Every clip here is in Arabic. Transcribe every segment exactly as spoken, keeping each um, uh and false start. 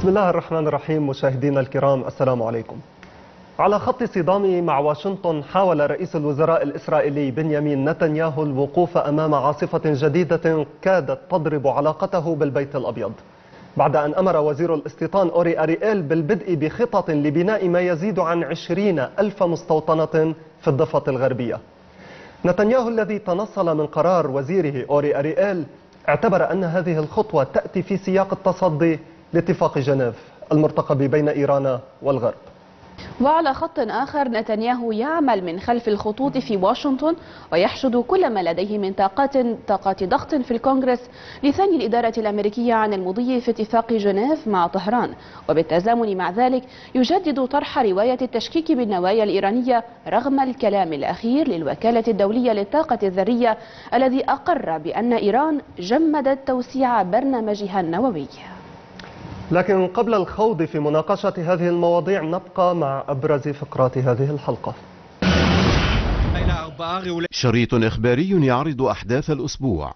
بسم الله الرحمن الرحيم. مشاهدينا الكرام، السلام عليكم. على خط صدام مع واشنطن، حاول رئيس الوزراء الإسرائيلي بنيامين نتنياهو الوقوف أمام عاصفة جديدة كادت تضرب علاقته بالبيت الأبيض، بعد أن أمر وزير الاستيطان أوري أريئيل بالبدء بخطط لبناء ما يزيد عن عشرين ألف مستوطنة في الضفة الغربية. نتنياهو الذي تنصل من قرار وزيره أوري أريئيل اعتبر أن هذه الخطوة تأتي في سياق التصدي لاتفاق جنيف المرتقب بين إيران والغرب. وعلى خط آخر، نتنياهو يعمل من خلف الخطوط في واشنطن ويحشد كل ما لديه من طاقات طاقات ضغط في الكونغرس لثني الإدارة الأمريكية عن المضي في اتفاق جنيف مع طهران، وبالتزامن مع ذلك يجدد طرح رواية التشكيك بالنوايا الإيرانية رغم الكلام الأخير للوكالة الدولية للطاقة الذرية الذي أقر بأن إيران جمدت توسيع برنامجها النووي. لكن قبل الخوض في مناقشة هذه المواضيع، نبقى مع أبرز فقرات هذه الحلقة. شريط إخباري يعرض أحداث الأسبوع.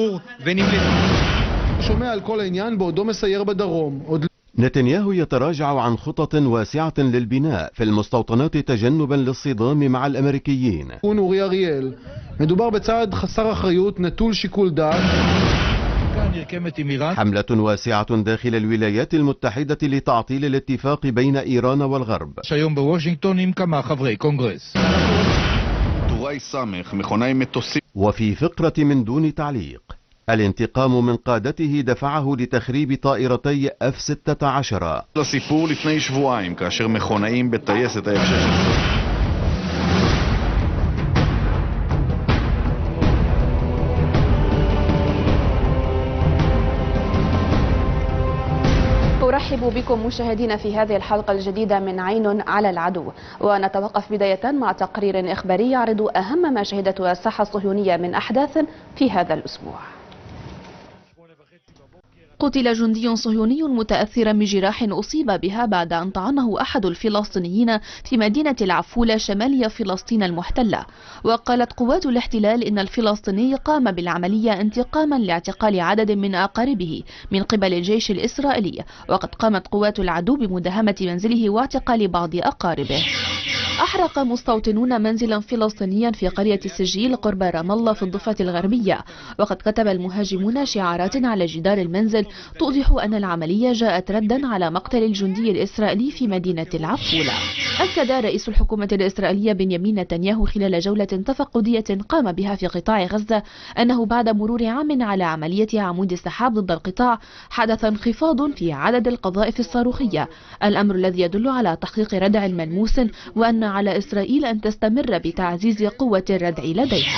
نتنياهو يتراجع عن خطط واسعة للبناء في المستوطنات تجنبا للصدام مع الأمريكيين. מדובר בצעד חסר אחריות, נטול שיקול דעת. حملة واسعة داخل الولايات المتحدة لتعطيل الاتفاق بين إيران والغرب. وفي فقرة من دون تعليق، الانتقام من قادته دفعه لتخريب طائرتي إف ستة عشر. أرحب بكم مشاهدينا في هذه الحلقة الجديدة من عين على العدو، ونتوقف بداية مع تقرير إخباري يعرض أهم ما شهدته الساحة الصهيونية من أحداث في هذا الأسبوع. قتل جندي صهيوني متأثرا بجراح أصيب بها بعد أن طعنه أحد الفلسطينيين في مدينة العفولة شمالية فلسطين المحتلة. وقالت قوات الاحتلال إن الفلسطيني قام بالعملية انتقاما لاعتقال عدد من أقاربه من قبل الجيش الإسرائيلي، وقد قامت قوات العدو بمداهمة منزله واعتقال بعض أقاربه. أحرق مستوطنون منزلا فلسطينيا في قرية السجيل قرب رام الله في الضفة الغربية، وقد كتب المهاجمون شعارات على جدار المنزل توضح أن العملية جاءت ردا على مقتل الجندي الإسرائيلي في مدينة العفولة. أكد رئيس الحكومة الإسرائيلية بنيامين نتنياهو خلال جولة تفقدية قام بها في قطاع غزة أنه بعد مرور عام على عملية عمود السحاب ضد القطاع حدث انخفاض في عدد القذائف الصاروخية، الأمر الذي يدل على تحقيق ردع ملموس، وأن على إسرائيل أن تستمر بتعزيز قوة الردع لديها.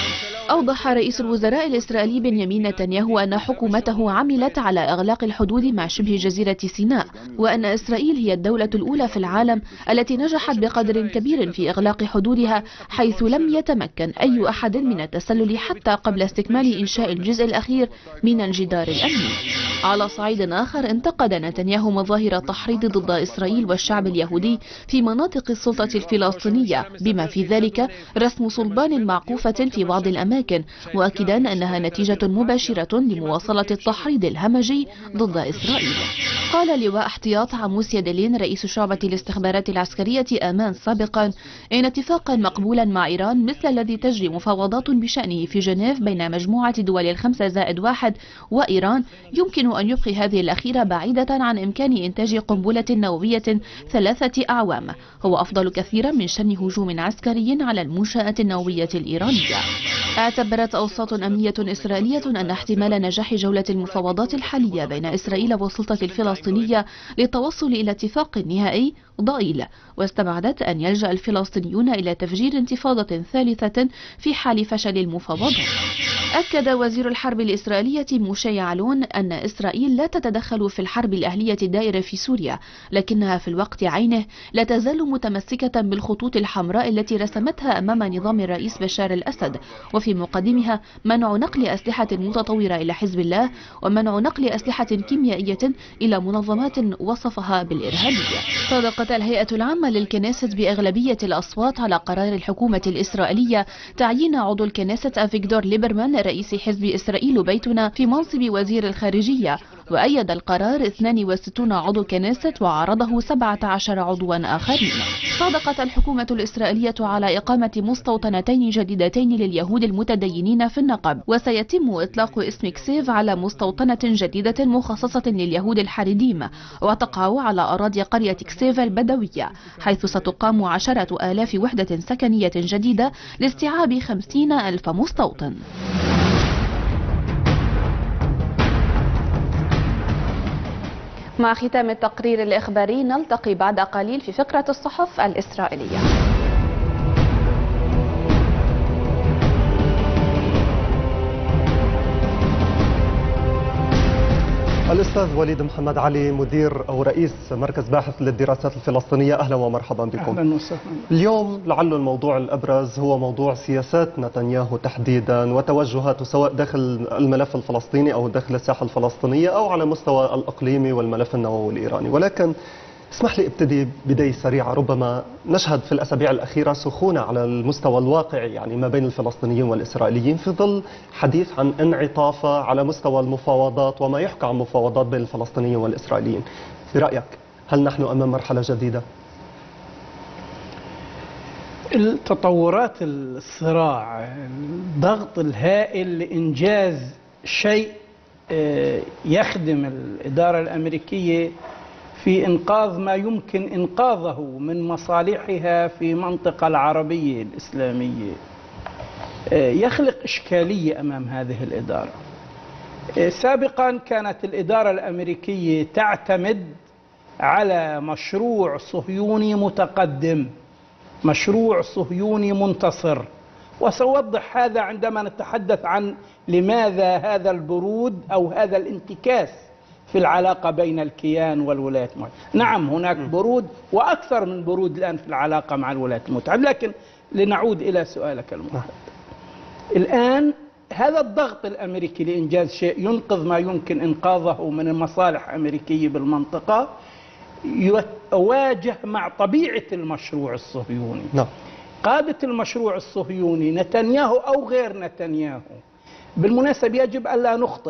أوضح رئيس الوزراء الإسرائيلي بنيامين نتنياهو أن حكومته عملت على إغلاق الحدود مع شبه جزيرة سيناء، وأن إسرائيل هي الدولة الأولى في العالم التي نجحت بقدر كبير في إغلاق حدودها، حيث لم يتمكن أي أحد من التسلل حتى قبل استكمال إنشاء الجزء الأخير من الجدار الأمني. على صعيد آخر، انتقد نتنياهو مظاهر التحريض ضد إسرائيل والشعب اليهودي في مناطق السلطة الفلسطينية، بما في ذلك رسم صلبان معقوفة في بعض الأماكن، مؤكدا أنها نتيجة مباشرة لمواصلة التحريض الهمجي ضد إسرائيل. قال لواء احتياط عموس يدلين رئيس شعبة الاستخبارات العسكرية آمان سابقا إن اتفاقا مقبولا مع إيران مثل الذي تجري مفاوضات بشأنه في جنيف بين مجموعة دول الخمسة زائد واحد وإيران يمكن أن يبقي هذه الأخيرة بعيدة عن إمكان إنتاج قنبلة نووية ثلاثة أعوام، هو أفضل كثيرا من شن هجوم عسكري على المنشآت النووية الإيرانية. اعتبرت أوساط أمنية إسرائيلية أن احتمال نجاح جولة المفاوضات الحالية بين إسرائيل والسلطة الفلسطينية للتوصل إلى اتفاق نهائي ضئيل، واستبعدت أن يلجأ الفلسطينيون إلى تفجير انتفاضة ثالثة في حال فشل المفاوضات. أكد وزير الحرب الإسرائيلية موشي يعلون أن إسرائيل لا تتدخل في الحرب الأهلية الدائرة في سوريا، لكنها في الوقت عينه لا تزال متمسكة بالخطوط الحمراء التي رسمتها أمام نظام الرئيس بشار الأسد، وفي مقدمها منع نقل أسلحة متطورة إلى حزب الله، ومنع نقل أسلحة كيميائية إلى منظمات وصفها بالإرهابية. صدقت الهيئة العامة للكنيست بأغلبية الأصوات على قرار الحكومة الإسرائيلية تعيين عضو الكنيست أفيغدور ليبرمان رئيس حزب إسرائيل بيتنا في منصب وزير الخارجية، وأيد القرار اثنين وستون عضو كنيست وعارضه سبعة عشر عضوا آخرين. صادقت الحكومة الإسرائيلية على إقامة مستوطنتين جديدتين لليهود المتدينين في النقب، وسيتم إطلاق اسم كسيف على مستوطنة جديدة مخصصة لليهود الحريديم وتقع على أراضي قرية كسيف البدوية، حيث ستقام عشرة آلاف وحدة سكنية جديدة لاستيعاب خمسين ألف مستوطن. مع ختام التقرير الإخباري نلتقي بعد قليل في فقرة الصحف الإسرائيلية. الأستاذ وليد محمد علي، مدير أو رئيس مركز باحث للدراسات الفلسطينية، أهلا ومرحبا بكم. أهلا وسهلا. اليوم لعل الموضوع الأبرز هو موضوع سياسات نتنياهو تحديدا وتوجهاته سواء داخل الملف الفلسطيني أو داخل الساحة الفلسطينية أو على مستوى الإقليمي والملف النووي الإيراني. ولكن اسمح لي ابتدي بداية سريعة. ربما نشهد في الأسابيع الأخيرة سخونة على المستوى الواقعي يعني ما بين الفلسطينيين والإسرائيليين في ظل حديث عن انعطاف على مستوى المفاوضات وما يحكى عن مفاوضات بين الفلسطينيين والإسرائيليين. برأيك هل نحن أمام مرحلة جديدة؟ التطورات الصراع، الضغط الهائل لإنجاز شيء يخدم الإدارة الأمريكية في إنقاذ ما يمكن إنقاذه من مصالحها في المنطقة العربية الإسلامية، يخلق إشكالية أمام هذه الإدارة. سابقا كانت الإدارة الأمريكية تعتمد على مشروع صهيوني متقدم، مشروع صهيوني منتصر، وسأوضح هذا عندما نتحدث عن لماذا هذا البرود أو هذا الانتكاس في العلاقة بين الكيان والولايات المتحدة. نعم هناك برود وأكثر من برود الآن في العلاقة مع الولايات المتحدة، لكن لنعود إلى سؤالك المحدد. الآن هذا الضغط الأمريكي لإنجاز شيء ينقذ ما يمكن إنقاذه من المصالح الأمريكية بالمنطقة يواجه مع طبيعة المشروع الصهيوني. قادة المشروع الصهيوني نتنياهو أو غير نتنياهو، بالمناسبة يجب ألا نخطئ،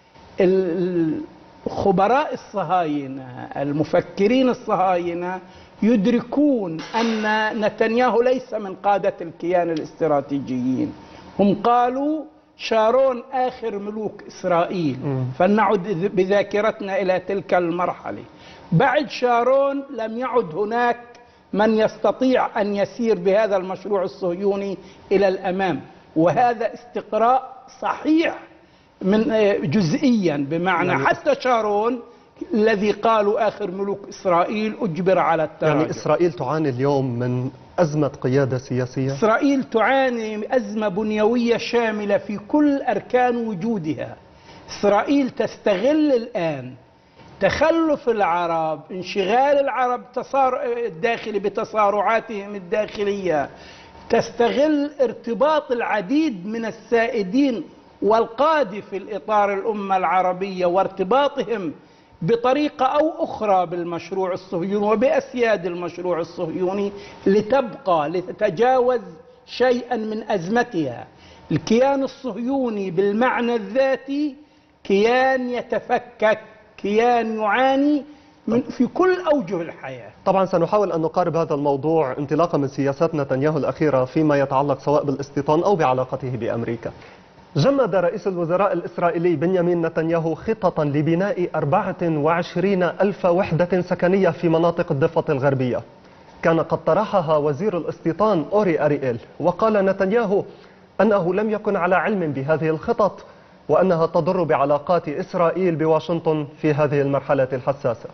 خبراء الصهاينة المفكرين الصهاينة يدركون أن نتنياهو ليس من قادة الكيان الاستراتيجيين. هم قالوا شارون آخر ملوك إسرائيل، فلنعد بذاكرتنا إلى تلك المرحلة. بعد شارون لم يعد هناك من يستطيع أن يسير بهذا المشروع الصهيوني إلى الأمام، وهذا استقراء صحيح من جزئيا، بمعنى يعني حتى شارون الذي قالوا آخر ملوك إسرائيل أجبر على التراجع. يعني إسرائيل تعاني اليوم من أزمة قيادة سياسية؟ إسرائيل تعاني أزمة بنيوية شاملة في كل أركان وجودها. إسرائيل تستغل الآن تخلف العرب، انشغال العرب الداخلي بتصارعاتهم الداخلية، تستغل ارتباط العديد من السائدين والقادة في الإطار الأمة العربية وارتباطهم بطريقة أو أخرى بالمشروع الصهيوني وبأسياد المشروع الصهيوني لتبقى لتتجاوز شيئا من أزمتها. الكيان الصهيوني بالمعنى الذاتي كيان يتفكك، كيان يعاني من في كل أوجه الحياة. طبعا سنحاول أن نقارب هذا الموضوع انطلاقا من سياسات نتنياهو الأخيرة فيما يتعلق سواء بالاستيطان أو بعلاقته بأمريكا. جمد رئيس الوزراء الإسرائيلي بنيامين نتنياهو خططا لبناء أربعة وعشرين ألف وحدة سكنية في مناطق الضفة الغربية. كان قد طرحها وزير الاستيطان أوري أريئيل، وقال نتنياهو أنه لم يكن على علم بهذه الخطط وأنها تضر بعلاقات إسرائيل بواشنطن في هذه المرحلة الحساسة.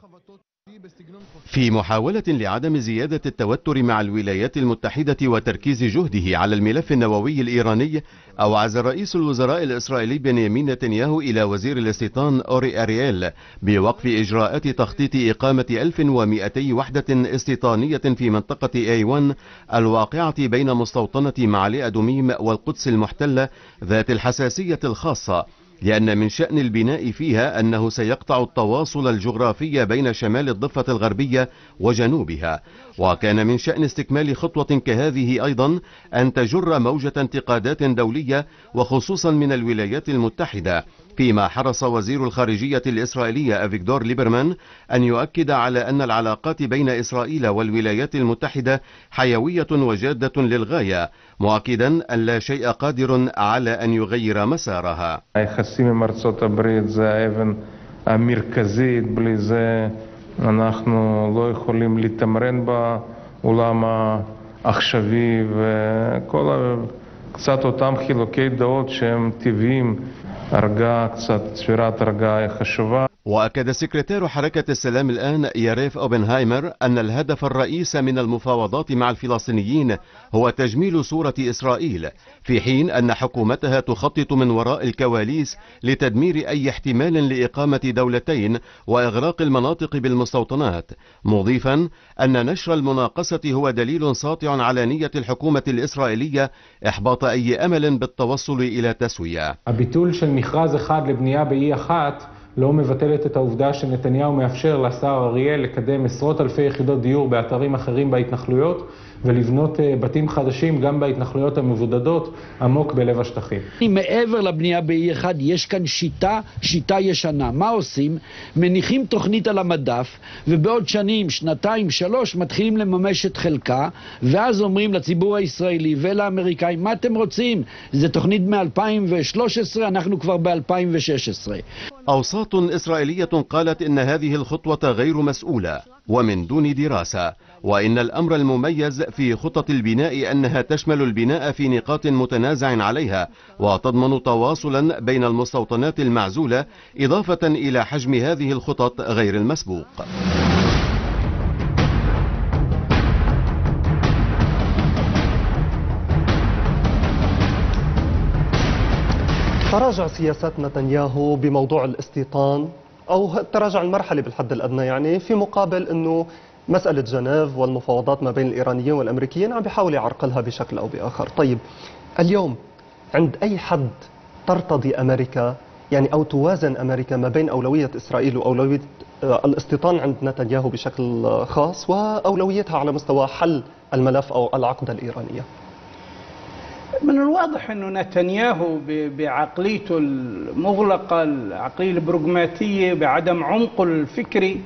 في محاولة لعدم زيادة التوتر مع الولايات المتحدة وتركيز جهده على الملف النووي الإيراني، أوعز رئيس الوزراء الإسرائيلي بنيامين نتنياهو إلى وزير الاستيطان أوري أريئيل بوقف إجراءات تخطيط إقامة ألف ومئتي وحدة استيطانية في منطقة إيه واحد الواقعة بين مستوطنة معالي أدوميم والقدس المحتلة ذات الحساسية الخاصة، لأن من شأن البناء فيها أنه سيقطع التواصل الجغرافي بين شمال الضفة الغربية وجنوبها. وكان من شأن استكمال خطوة كهذه أيضا أن تجر موجة انتقادات دولية وخصوصا من الولايات المتحدة، فيما حرص وزير الخارجية الإسرائيلية أفيغدور ليبرمان أن يؤكد على أن العلاقات بين إسرائيل والولايات المتحدة حيوية وجادة ללغاية، مؤكدا أن لا شيء قادر على أن يغير مسارها. היחסים עם ארצות הברית זה האבן המרכזית, בלי זה אנחנו לא יכולים לתמרן בעולם העכשווי, וכל קצת אותם חילוקי דעות שהם טבעיים, הרגעה, קצת צבירת הרגעה היא חשובה. وأكد سكرتير حركة السلام الآن ياريف أوبنهايمر أن الهدف الرئيس من المفاوضات مع الفلسطينيين هو تجميل صورة إسرائيل، في حين أن حكومتها تخطط من وراء الكواليس لتدمير أي احتمال لإقامة دولتين وإغراق المناطق بالمستوطنات، مضيفا أن نشر المناقصة هو دليل ساطع على نية الحكومة الإسرائيلية إحباط أي أمل بالتوصل إلى تسوية. הביטול של מכרז אחד לבנייה באי אחת לא מבטלת את העובדה שנתניהו מאפשר לשר אריאל לקדם עשרות אלפי יחידות דיור באתרים אחרים בהתנחלויות ולבנות בתים חדשים גם בהתנחלויות המבודדות עמוק בלב השטחים. מעבר לבנייה באי אחד יש כאן שיטה, שיטה ישנה. מה עושים? מניחים תוכנית על המדף ובעוד שנים, שנתיים, שלוש מתחילים לממש את חלקה, ואז אומרים לציבור הישראלי ולאמריקאים, מה אתם רוצים? זה תוכנית מ-אלפיים ושלוש עשרה, אנחנו כבר ב-אלפיים ושש עשרה. أوساط إسرائيلية قالت إن هذه الخطوة غير مسؤولة ومن دون دراسة، وإن الأمر المميز في خطط البناء أنها تشمل البناء في نقاط متنازع عليها وتضمن تواصلا بين المستوطنات المعزولة، إضافة إلى حجم هذه الخطط غير المسبوق. تراجع سياسات نتنياهو بموضوع الاستيطان أو التراجع المرحلي بالحد الأدنى، يعني في مقابل أنه مسألة جنيف والمفاوضات ما بين الإيرانيين والأمريكيين عم بيحاول يعرقلها بشكل أو بآخر. طيب اليوم عند أي حد ترتضي أمريكا يعني أو توازن أمريكا ما بين أولوية إسرائيل وأولوية الاستيطان عند نتنياهو بشكل خاص وأولويتها على مستوى حل الملف أو العقدة الإيرانية؟ من الواضح أنه نتنياهو بعقليته المغلقة، العقلية البروغماتية، بعدم عمقه الفكري،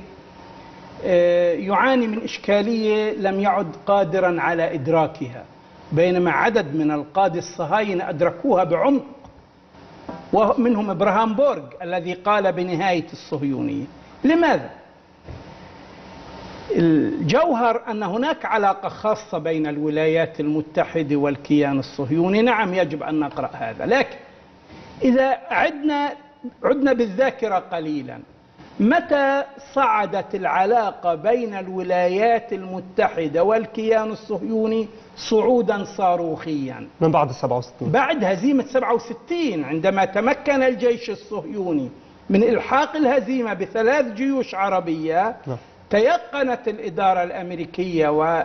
يعاني من إشكالية لم يعد قادرا على إدراكها، بينما عدد من القادة الصهاينة أدركوها بعمق، ومنهم إبراهام بورغ الذي قال بنهاية الصهيونية. لماذا؟ الجوهر أن هناك علاقة خاصة بين الولايات المتحدة والكيان الصهيوني، نعم يجب أن نقرأ هذا، لكن إذا عدنا عدنا بالذاكرة قليلا، متى صعدت العلاقة بين الولايات المتحدة والكيان الصهيوني صعودا صاروخيا؟ من بعد السبعة وستين، بعد هزيمة سبعة وستين، عندما تمكن الجيش الصهيوني من إلحاق الهزيمة بثلاث جيوش عربية. لا. تيقنت الإدارة الأمريكية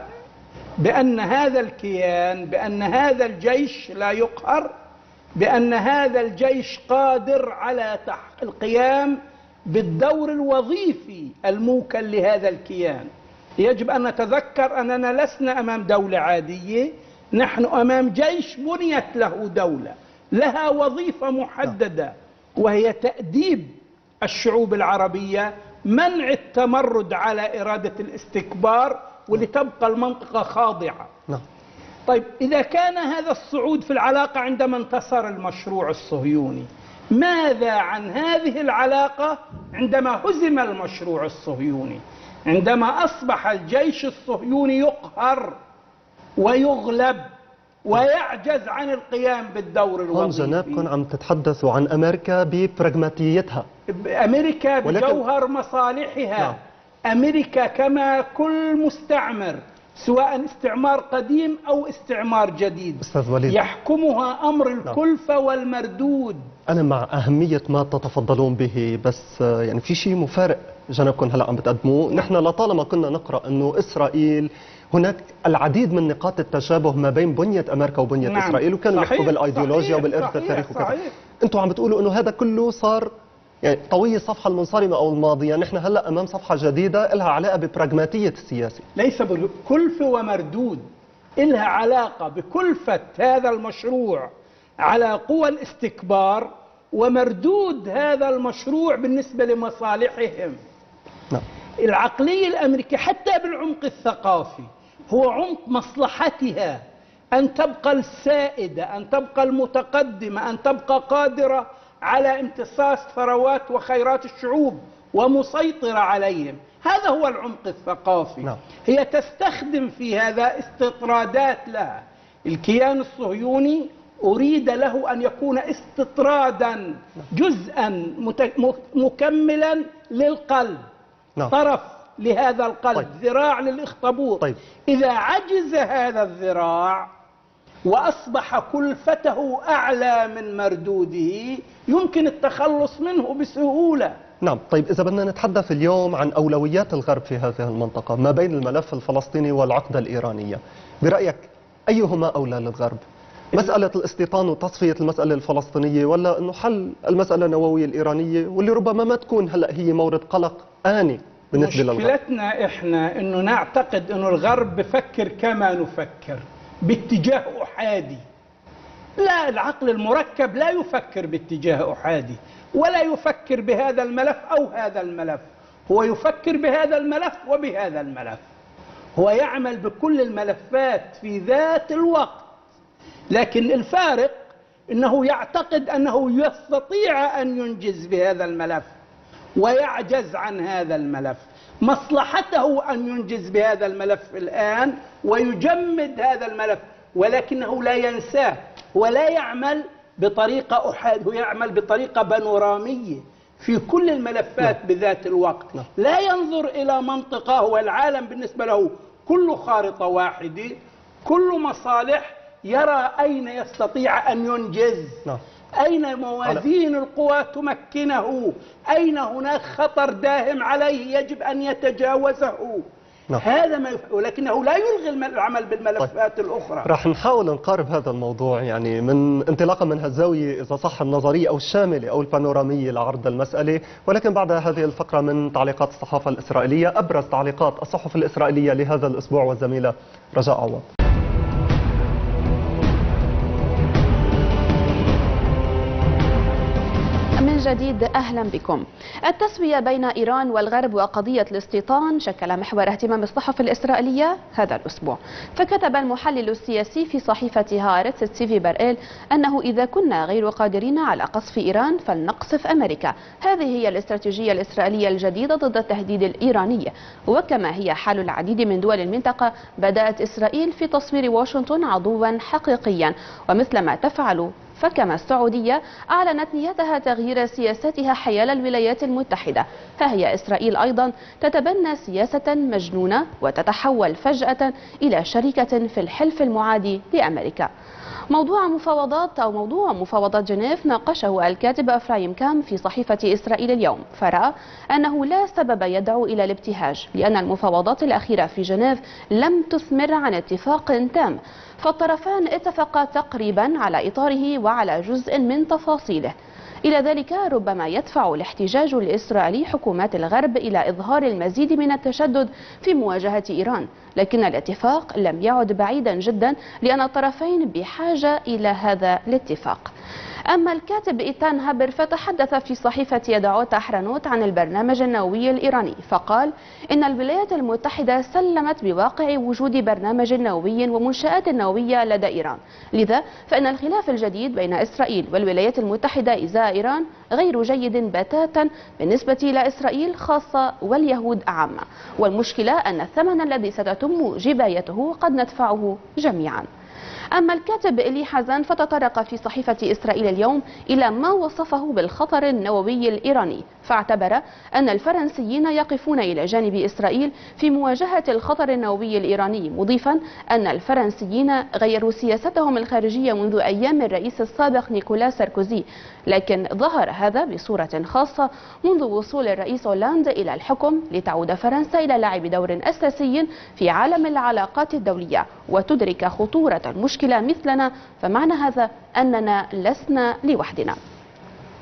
بأن هذا الكيان، بأن هذا الجيش لا يقهر، بأن هذا الجيش قادر على القيام بالدور الوظيفي الموكل لهذا الكيان. يجب أن نتذكر أننا لسنا أمام دولة عادية، نحن أمام جيش بنيت له دولة لها وظيفة محددة، وهي تأديب الشعوب العربية، منع التمرد على إرادة الاستكبار، ولتبقى المنطقة خاضعة. نعم. طيب إذا كان هذا الصعود في العلاقة عندما انتصر المشروع الصهيوني، ماذا عن هذه العلاقة عندما هزم المشروع الصهيوني، عندما أصبح الجيش الصهيوني يقهر ويغلب ويعجز عن القيام بالدور الوظيفي؟ هون جنابكم عم تتحدثوا عن أمريكا ببراغماتيتها، أمريكا بجوهر مصالحها. نعم. أمريكا كما كل مستعمر، سواء استعمار قديم أو استعمار جديد، أستاذ وليد، يحكمها أمر الكلفة والمردود. أنا مع أهمية ما تتفضلون به، بس يعني في شيء مفارق جنابكم هلا عم بتقدموه. نحن لطالما كنا نقرأ أنه إسرائيل هناك العديد من نقاط التشابه ما بين بنية أمريكا وبنية نعم. إسرائيل، وكانوا يحكوا بالأيديولوجيا وبالإرث التاريخي وكذا. أنتم عم بتقولوا أنه هذا كله صار يعني طوي الصفحة المنصرمة أو الماضية، نحن هلا أمام صفحة جديدة لها علاقة ببراغماتية السياسة. ليس بكلفة ومردود، لها علاقة بكلفة هذا المشروع على قوى الاستكبار ومردود هذا المشروع بالنسبة لمصالحهم. نعم. العقلية الأمريكية حتى بالعمق الثقافي هو عمق مصلحتها أن تبقى السائدة، أن تبقى المتقدمة، أن تبقى قادرة على امتصاص ثروات وخيرات الشعوب ومسيطرة عليهم. هذا هو العمق الثقافي. نعم. هي تستخدم في هذا استطرادات لها. الكيان الصهيوني أريد له أن يكون استطرادا جزءا مكملا للقلب. نعم. طرف لهذا القلب. طيب. ذراع للإخطبوط. طيب. إذا عجز هذا الذراع وأصبح كلفته أعلى من مردوده يمكن التخلص منه بسهولة. نعم. طيب إذا بدنا نتحدث اليوم عن أولويات الغرب في هذه المنطقة ما بين الملف الفلسطيني والعقدة الإيرانية، برأيك أيهما أولى للغرب؟ مسألة الاستيطان وتصفية المسألة الفلسطينية، ولا أنه حل المسألة النووية الإيرانية واللي ربما ما تكون هلأ هي مورد قلق آني بالنسبة للغرب؟ مشكلتنا إحنا أنه نعتقد أنه الغرب بفكر كما نفكر باتجاه أحادي. لا، العقل المركب لا يفكر باتجاه أحادي ولا يفكر بهذا الملف أو هذا الملف، هو يفكر بهذا الملف وبهذا الملف، هو يعمل بكل الملفات في ذات الوقت. لكن الفارق أنه يعتقد أنه يستطيع أن ينجز بهذا الملف ويعجز عن هذا الملف. مصلحته أن ينجز بهذا الملف الآن ويجمد هذا الملف، ولكنه لا ينساه ولا يعمل بطريقة أحاد، يعمل بطريقة بانورامية في كل الملفات بذات الوقت. لا ينظر إلى منطقة، والعالم بالنسبة له كل خارطة واحدة، كل مصالح، يرى أين يستطيع أن ينجز، أين موازين القوى تمكنه، أين هناك خطر داهم عليه يجب أن يتجاوزه. نعم. هذا ما يف... ولكنه لا يلغي العمل بالملفات طيب. الأخرى. راح نحاول نقارب هذا الموضوع يعني من انطلاقا من هالزاوية إذا صح النظرية أو الشاملة أو البانورامية لعرض المسألة، ولكن بعد هذه الفقرة من تعليقات الصحافة الإسرائيلية، أبرز تعليقات الصحف الإسرائيلية لهذا الأسبوع والزميلة رجاء عوض. من جديد أهلا بكم. التسوية بين إيران والغرب وقضية الاستيطان شكل محور اهتمام الصحف الإسرائيلية هذا الأسبوع، فكتب المحلل السياسي في صحيفة هارتس تسيفي برئيل أنه إذا كنا غير قادرين على قصف إيران فلنقصف أمريكا. هذه هي الاستراتيجية الإسرائيلية الجديدة ضد التهديد الإيراني، وكما هي حال العديد من دول المنطقة بدأت إسرائيل في تصوير واشنطن عضوا حقيقيا، ومثلما تفعل فكما السعودية أعلنت نيتها تغيير سياستها حيال الولايات المتحدة، فهي إسرائيل أيضا تتبنى سياسة مجنونة وتتحول فجأة إلى شريكة في الحلف المعادي لأمريكا. موضوع مفاوضات أو موضوع مفاوضات جنيف ناقشه الكاتب أفرايم كام في صحيفة إسرائيل اليوم، فرأى أنه لا سبب يدعو إلى الابتهاج، لأن المفاوضات الأخيرة في جنيف لم تثمر عن اتفاق تام، فالطرفان اتفقا تقريبا على إطاره وعلى جزء من تفاصيله. إلى ذلك ربما يدفع الاحتجاج الإسرائيلي حكومات الغرب إلى إظهار المزيد من التشدد في مواجهة إيران، لكن الاتفاق لم يعد بعيدا جدا لأن الطرفين بحاجة إلى هذا الاتفاق. أما الكاتب إيتان هابر فتحدث في صحيفة يدعوت أحرنوت عن البرنامج النووي الإيراني، فقال إن الولايات المتحدة سلمت بواقع وجود برنامج نووي ومنشآت نووية لدى إيران، لذا فإن الخلاف الجديد بين إسرائيل والولايات المتحدة إزاء إيران غير جيد بتاتا بالنسبة إلى إسرائيل خاصة واليهود عامة، والمشكلة أن الثمن الذي ستتم جبايته قد ندفعه جميعا. أما الكاتب إلي حزن فتطرق في صحيفة إسرائيل اليوم إلى ما وصفه بالخطر النووي الإيراني، فاعتبر أن الفرنسيين يقفون إلى جانب إسرائيل في مواجهة الخطر النووي الإيراني، مضيفا أن الفرنسيين غيروا سياستهم الخارجية منذ أيام الرئيس السابق نيكولا ساركوزي، لكن ظهر هذا بصورة خاصة منذ وصول الرئيس هولاند إلى الحكم، لتعود فرنسا إلى لعب دور أساسي في عالم العلاقات الدولية وتدرك خطورة المشكلة مثلنا، فمعنى هذا أننا لسنا لوحدنا.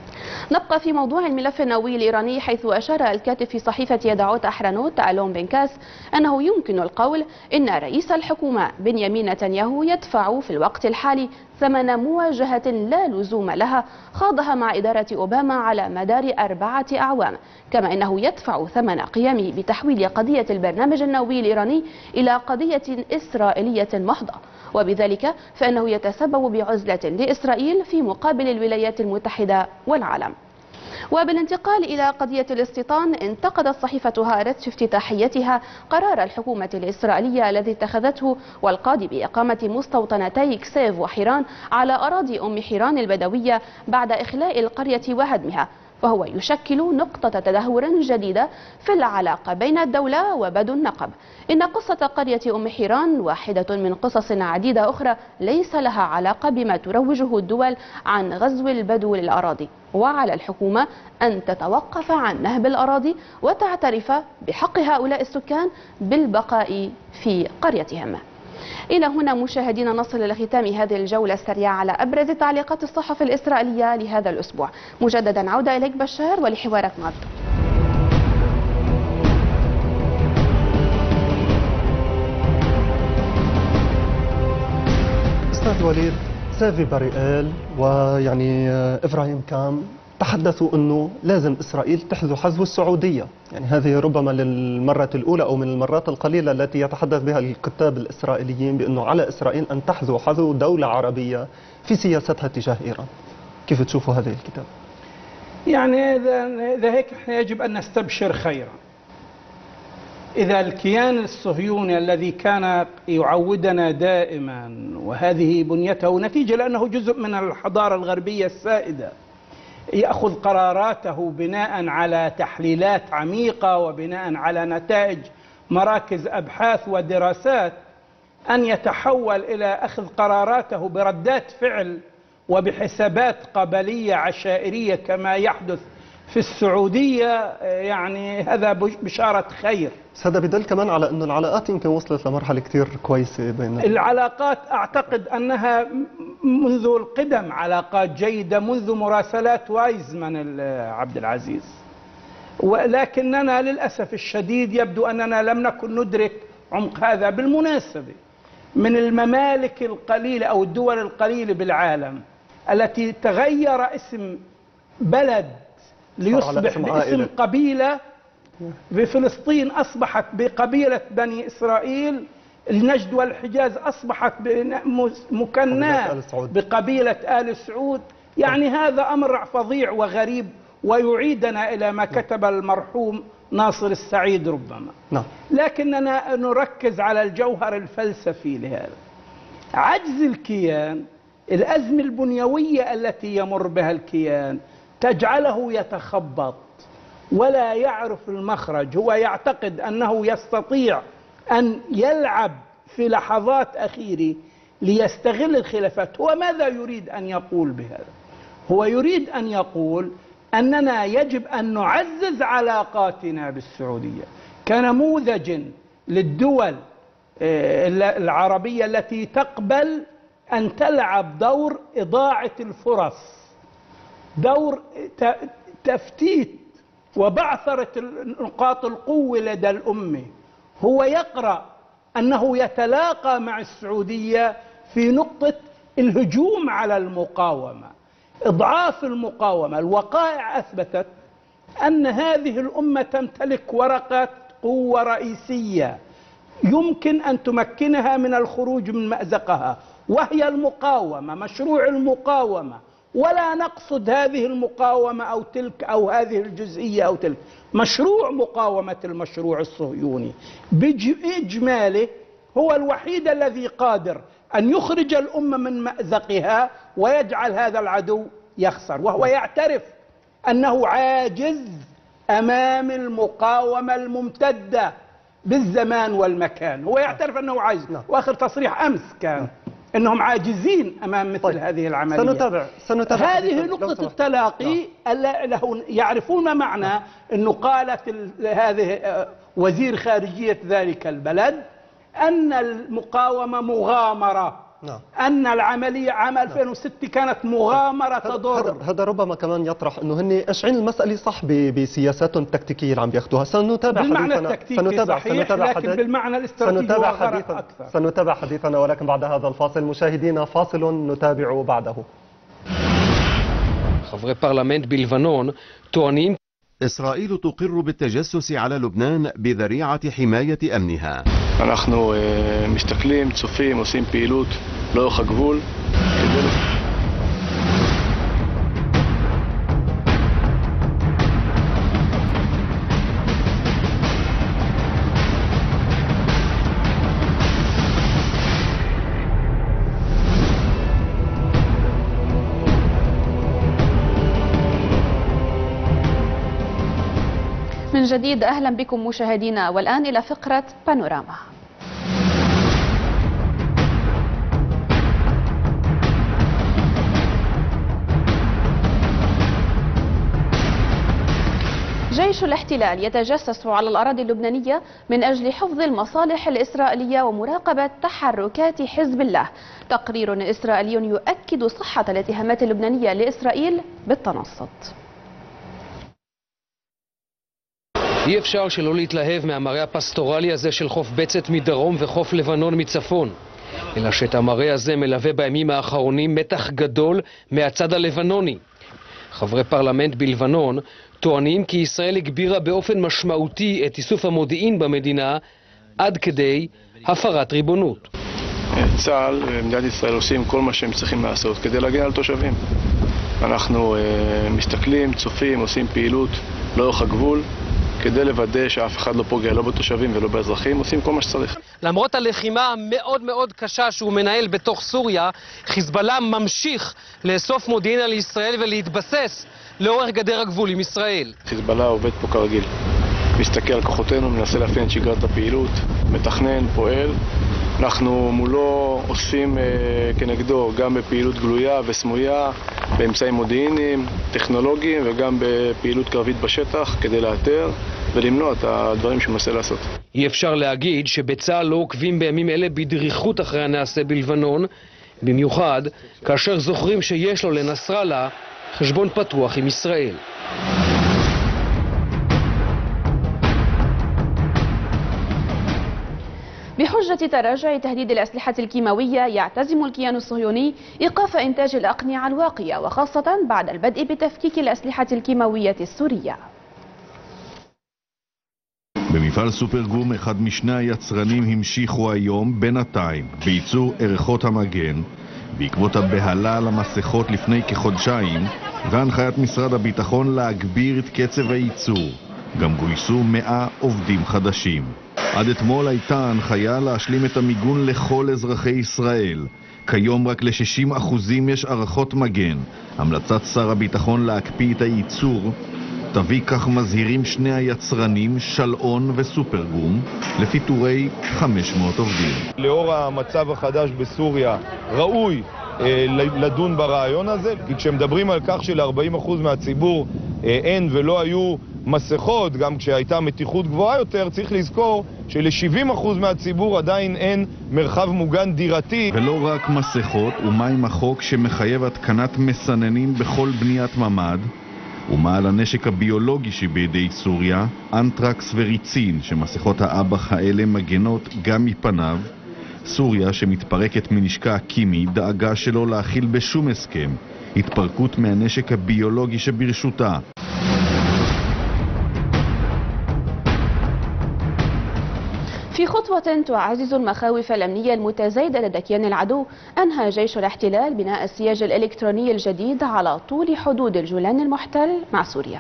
نبقى في موضوع الملف النووي الإيراني، حيث أشار الكاتب في صحيفة يدعوت أحرنوت ألون بنكاس أنه يمكن القول إن رئيس الحكومة بنيامين نتنياهو يدفع في الوقت الحالي ثمن مواجهة لا لزوم لها خاضها مع إدارة أوباما على مدار أربعة أعوام، كما أنه يدفع ثمن قيامه بتحويل قضية البرنامج النووي الإيراني إلى قضية إسرائيلية محضة، وبذلك فإنه يتسبب بعزلة لإسرائيل في مقابل الولايات المتحدة والعالم. وبالانتقال إلى قضية الاستيطان، انتقدت صحيفة هارتس في افتتاحيتها قرار الحكومة الإسرائيلية الذي اتخذته والقاضي بإقامة مستوطنتي كسيف وحيران على أراضي أم حيران البدوية بعد إخلاء القرية وهدمها، وهو يشكل نقطة تدهور جديدة في العلاقة بين الدولة وبدو النقب. إن قصة قرية أم حيران واحدة من قصص عديدة أخرى ليس لها علاقة بما تروجه الدول عن غزو البدو للأراضي، وعلى الحكومة أن تتوقف عن نهب الأراضي وتعترف بحق هؤلاء السكان بالبقاء في قريتهم. إلى هنا مشاهدينا نصل إلى ختام هذه الجولة السريعة على أبرز تعليقات الصحف الإسرائيلية لهذا الأسبوع. مجددا عودة إليك بشار ولحوارك مع الدكتور. أستاذ وليد، سافي باريال ويعني إبراهيم كام تحدثوا أنه لازم إسرائيل تحذو حذو السعودية، يعني هذه ربما للمرة الأولى أو من المرات القليلة التي يتحدث بها الكتاب الإسرائيليين بأنه على إسرائيل أن تحذو حذو دولة عربية في سياستها تجاه إيران. كيف تشوفوا هذه الكتاب؟ يعني إذا هيك احنا يجب أن نستبشر خيرا. إذا الكيان الصهيوني الذي كان يعودنا دائما، وهذه بنيته نتيجة لأنه جزء من الحضارة الغربية السائدة، يأخذ قراراته بناء على تحليلات عميقة وبناء على نتائج مراكز أبحاث ودراسات، أن يتحول إلى أخذ قراراته بردات فعل وبحسابات قبلية عشائرية كما يحدث في السعودية، يعني هذا بشارة خير. هذا بدل كمان على أن العلاقات يمكن وصلت لمرحلة كتير كويسة بين العلاقات. أعتقد أنها منذ القدم علاقات جيدة، منذ مراسلات وايزمان عبد العزيز، ولكننا للأسف الشديد يبدو أننا لم نكن ندرك عمق هذا. بالمناسبة، من الممالك القليلة أو الدول القليلة بالعالم التي تغير اسم بلد ليصبح باسم قبيلة، بفلسطين أصبحت بقبيلة بني إسرائيل، النجد والحجاز أصبحت مكناة بقبيلة آل سعود. يعني هذا أمر فظيع وغريب ويعيدنا إلى ما كتب المرحوم ناصر السعيد ربما. نعم. لكننا نركز على الجوهر الفلسفي لهذا. عجز الكيان، الأزمة البنيوية التي يمر بها الكيان تجعله يتخبط ولا يعرف المخرج. هو يعتقد أنه يستطيع أن يلعب في لحظات أخيرة ليستغل الخلافات. هو ماذا يريد أن يقول بهذا؟ هو يريد أن يقول أننا يجب أن نعزز علاقاتنا بالسعودية كنموذج للدول العربية التي تقبل أن تلعب دور إضاعة الفرص، دور تفتيت وبعثرة نقاط القوة لدى الأمة. هو يقرأ أنه يتلاقى مع السعودية في نقطة الهجوم على المقاومة، إضعاف المقاومة. الوقائع أثبتت أن هذه الأمة تمتلك ورقة قوة رئيسية يمكن أن تمكنها من الخروج من مأزقها، وهي المقاومة، مشروع المقاومة. ولا نقصد هذه المقاومة أو تلك أو هذه الجزئية أو تلك، مشروع مقاومة المشروع الصهيوني بإجماله هو الوحيد الذي قادر أن يخرج الأمة من مأزقها ويجعل هذا العدو يخسر. وهو يعترف أنه عاجز أمام المقاومة الممتدة بالزمان والمكان. هو يعترف أنه عاجز، وآخر تصريح أمس كان أنهم عاجزين أمام مثل طيب. هذه العملية. سنتابع سنتابع هذه نقطة التلاقي. له يعرفون ما معنى أنه قالت هذه وزير خارجية ذلك البلد أن المقاومة مغامرة نعم. أن العملية عام ألفين وستة كانت مغامرة تضر. هذا ربما كمان يطرح أنه هن أشعين المسألة صح بسياساتهم التكتيكية اللي عم بياخذوها. سنتابع بالمعنى حديثنا التكتيكي سنتابع صحيح، سنتابع لكن حديث بالمعنى الاستراتيجي سنتابع وغرق حديثنا أكثر. سنتابع حديثنا ولكن بعد هذا الفاصل مشاهدينا فاصل نتابع بعده. חברי פרלמנט בלבנון טוענים إسرائيل تقر بالتجسس على لبنان بذريعة حماية أمنها. אנחנו מסתכלים, צופים, עושים פעילות לאורך הגבול כדי... من جديد أهلا بكم مشاهدينا، والآن إلى فقرة بانوراما. جيش الاحتلال يتجسس على الأراضي اللبنانية من أجل حفظ المصالح الإسرائيلية ومراقبة تحركات حزب الله. تقرير إسرائيلي يؤكد صحة الاتهامات اللبنانية لإسرائيل بالتنصت. אי אפשר שלא להתלהב מהמראה הפסטורלי הזה של חוף בצת מדרום וחוף לבנון מצפון, אלא שאת המראה הזה מלווה בימים האחרונים מתח גדול מהצד הלבנוני. חברי פרלמנט בלבנון טוענים כי ישראל הגבירה באופן משמעותי את איסוף המודיעין במדינה עד כדי הפרת ריבונות. צה"ל ומדינת ישראל עושים כל מה שהם צריכים לעשות כדי להגן על תושבים. אנחנו מסתכלים, צופים, עושים פעילות לאורך הגבול כדי לוודא שאף אחד לא פוגע לא בתושבים ולא באזרחים, עושים כל מה שצריך. למרות הלחימה המאוד מאוד קשה שהוא מנהל בתוך סוריה, חיזבאללה ממשיך לאסוף מודיעין על ישראל ולהתבסס לאורך גדר הגבול עם ישראל. חיזבאללה עובד פה כרגיל. מסתכל על כוחותינו, מנסה להפעיל את שגרת הפעילות, מתכנן, פועל. אנחנו מולו עושים אה, כנגדו גם בפעילות גלויה וסמויה, באמצעים מודיעיניים, טכנולוגיים וגם בפעילות קרבית בשטח כדי לאתר ולמנוע את הדברים שהוא מנסה לעשות. אי אפשר להגיד שבצה"ל לא עוקבים בימים אלה בדריכות אחרי הנעשה בלבנון, במיוחד כאשר זוכרים שיש לו לנסראללה חשבון פתוח עם ישראל. بحجة تراجع تهديد الأسلحة الكيماوية يعتزم الكيان الصهيوني إيقاف إنتاج الأقنعة الواقية، وخاصة بعد البدء بتفكيك الأسلحة الكيماوية السورية. במפעל סופרגום אחד משני היצרנים המשיכו היום בינתיים בייצור ערכות המגן בעקבות הבהלה על המסכות לפני כחודשיים והנחיית משרד הביטחון להגביר את קצב הייצור. גם גויסו מאה עובדים חדשים. עד אתמול הייתה ההנחיה להשלים את המיגון לכל אזרחי ישראל. כיום רק ל-שישים אחוזים יש ערכות מגן. המלצת שר הביטחון להקפיא את הייצור תביא, כך מזהירים שני היצרנים, שלאון וסופרגום, לפיטורי חמש מאות עובדים. לאור המצב החדש בסוריה ראוי אה, לדון ברעיון הזה, כי כשמדברים על כך של-ארבעים אחוז מהציבור אה, אין ולא היו מסכות, גם כשהייתה מתיחות גבוהה יותר, צריך לזכור של-שבעים אחוז מהציבור עדיין אין מרחב מוגן דירתי. ולא רק מסכות, ומה עם החוק שמחייב התקנת מסננים בכל בניית ממד? ומה על הנשק הביולוגי שבידי סוריה, אנטרקס וריצין, שמסכות האב"ח האלה מגנות גם מפניו? סוריה, שמתפרקת מנשקה הקימי, דאגה שלא להכיל בשום הסכם התפרקות מהנשק הביולוגי שברשותה. في خطوة تعزز المخاوف الأمنية المتزايدة لدى كيان العدو، أنهى جيش الاحتلال بناء السياج الإلكتروني الجديد على طول حدود الجولان المحتل مع سوريا.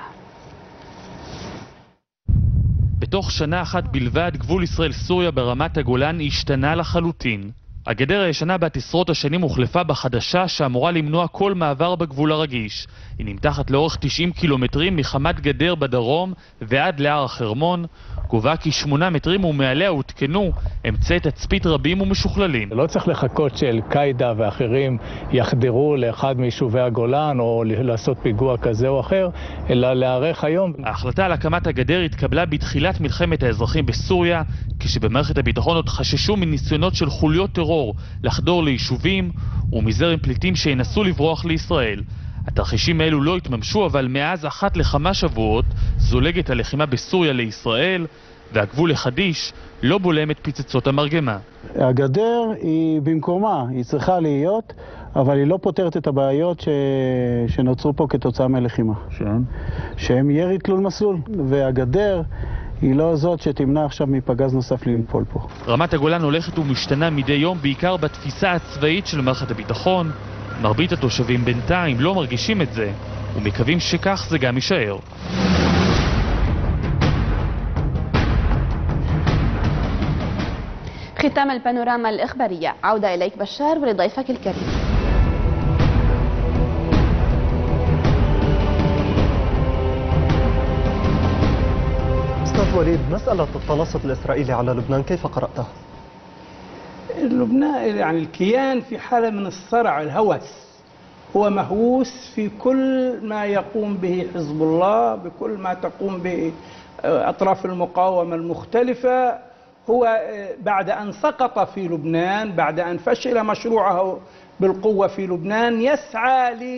בתוך שנה אחת בלבד גבול ישראל-סוריה ברמת הגולן השתנה לחלוטין. הגדר הישנה בת עשרות השנים הוחלפה בחדשה שאמורה למנוע כל מעבר בגבול הרגיש. היא נמתחת לאורך תשעים קילומטרים מחמת גדר בדרום ועד להר החרמון. קובע כי שמונה מטרים ומעליה הותקנו אמצעי תצפית רבים ומשוכללים. לא צריך לחכות שאל-קאידה ואחרים יחדרו לאחד מיישובי הגולן או לעשות פיגוע כזה או אחר, אלא להיערך היום. ההחלטה על הקמת הגדר התקבלה בתחילת מלחמת האזרחים בסוריה, כשבמערכת הביטחון עוד חששו מניסיונות של חוליות טרור טרור לחדור ליישובים ומזרם פליטים שינסו לברוח לישראל. התרחישים האלו לא התממשו, אבל מאז אחת לכמה שבועות זולגת הלחימה בסוריה לישראל, והגבול לחדיש לא בולם את פצצות המרגמה. הגדר היא במקומה, היא צריכה להיות, אבל היא לא פותרת את הבעיות ש... שנוצרו פה כתוצאה מהלחימה. שהם? שהם ירי תלול מסלול, והגדר היא לא זאת שתמנע עכשיו מפגז נוסף לנפול פה. רמת הגולן הולכת ומשתנה מדי יום, בעיקר בתפיסה הצבאית של מערכת הביטחון. מרבית התושבים בינתיים לא מרגישים את זה, ומקווים שכך זה גם יישאר. ختام البانوراما الإخبارية، عودة إليك بشار ولضيفك الكريم. أستاذ وليد، مسألة التنصت الإسرائيلي على لبنان كيف قرأتها؟ لبنان يعني الكيان في حالة من الصرع، الهوس، هو مهووس في كل ما يقوم به حزب الله، بكل ما تقوم به أطراف المقاومة المختلفة. هو بعد أن سقط في لبنان، بعد أن فشل مشروعه بالقوة في لبنان، يسعى